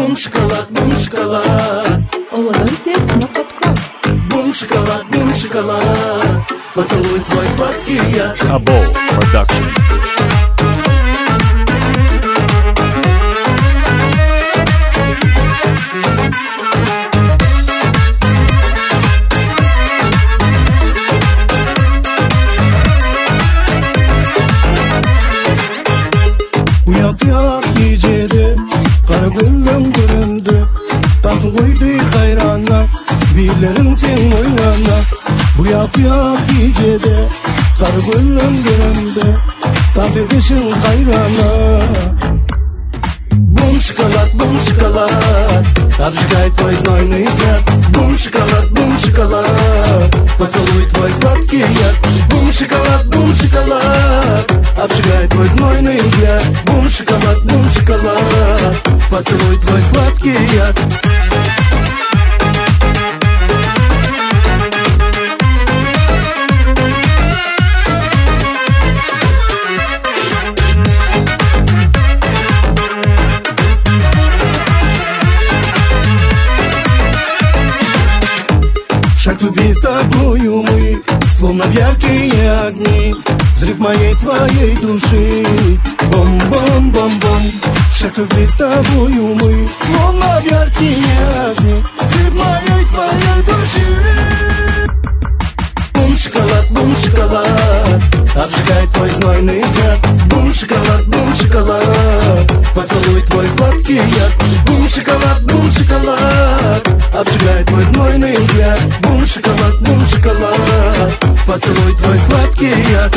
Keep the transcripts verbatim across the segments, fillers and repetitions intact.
Бум, шоколад, бум, шоколад. Оводонтев Мокотко. Бум, шоколад, бум, шоколад. Поцелуй твой сладкий яд. Абол Продакшн. Uyak yak gecede kara gülüm göründü. Tatlı koydu hayrana birlerin sen oynana. Bu yak yak gecede kara gülüm göründü. Tatlı kışın hayrana. Бум, шоколад, бум, шоколад. Обжигай твой знойный взгляд. Бум, шоколад, бум, шоколад. Поцелуй твой сладкий яд. Бум, шоколад, бум, шоколад. Обжигай твой знойный взгляд. Бум, шоколад, бум, шоколад. Поцелуй твой сладкий яд. Шаг любви с тобою мы, словно в яркие огни. Взрыв моей твоей души. Бом-бом-бом-бом. Шаг любви с тобою мы, словно в яркие огни. Взрыв моей твоей души. Бум, шоколад, бум, шоколад. Обжигай твой знойный взгляд. Бум, шоколад, бум, шоколад. Поцелуй твой сладкий яд. Бум, шоколад, бум, шоколад. Обжигай твой знойный взгляд. Бум, шоколад, бум, шоколад. Поцелуй твой сладкий яд.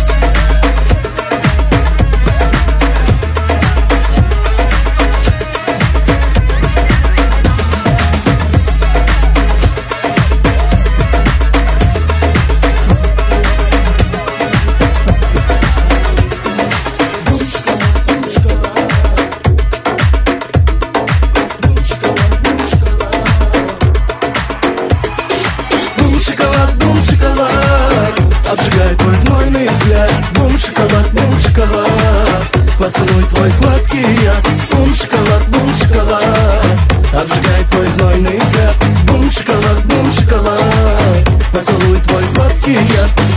Обжигай твой знойный взгляд. Бум, шоколад, бум, шоколад. Поцелуй твой сладкий яд. Бум, шоколад, бум, шоколад. Обжигай твой знойный взгляд. Бум, шоколад, бум, шоколад. Поцелуй твой сладкий яд.